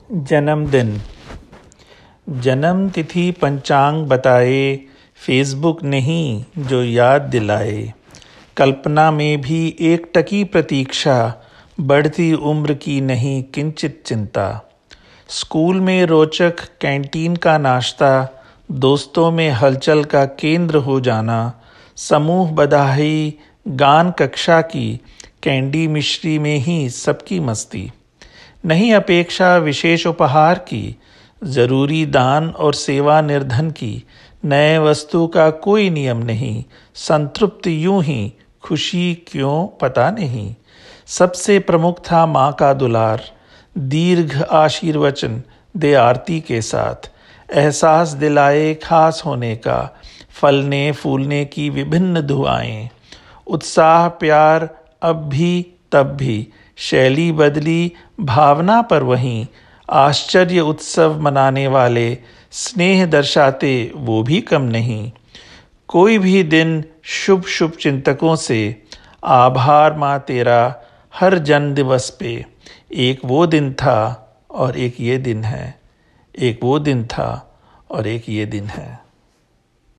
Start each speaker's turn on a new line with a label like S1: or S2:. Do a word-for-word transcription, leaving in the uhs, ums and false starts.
S1: जन्मदिन। जन्म तिथि पंचांग बताए, फेसबुक नहीं जो याद दिलाए। कल्पना में भी एक टकी प्रतीक्षा, बढ़ती उम्र की नहीं किंचित चिंता। स्कूल में रोचक कैंटीन का नाश्ता, दोस्तों में हलचल का केंद्र हो जाना। समूह बधाई गान कक्षा की, कैंडी मिश्री में ही सबकी मस्ती। नहीं अपेक्षा विशेष उपहार की, जरूरी दान और सेवा निर्धन की। नए वस्तु का कोई नियम नहीं, संतृप्त यूं ही, खुशी क्यों पता नहीं। सबसे प्रमुख था माँ का दुलार, दीर्घ आशीर्वचन दे आरती के साथ। एहसास दिलाए खास होने का, फलने फूलने की विभिन्न दुआएं। उत्साह प्यार अब भी तब भी, शैली बदली भावना पर वहीं। आश्चर्य उत्सव मनाने वाले, स्नेह दर्शाते वो भी कम नहीं। कोई भी दिन शुभ शुभ चिंतकों से, आभार माँ तेरा हर जन्म दिवस पे। एक वो दिन था और एक ये दिन है, एक वो दिन था और एक ये दिन है।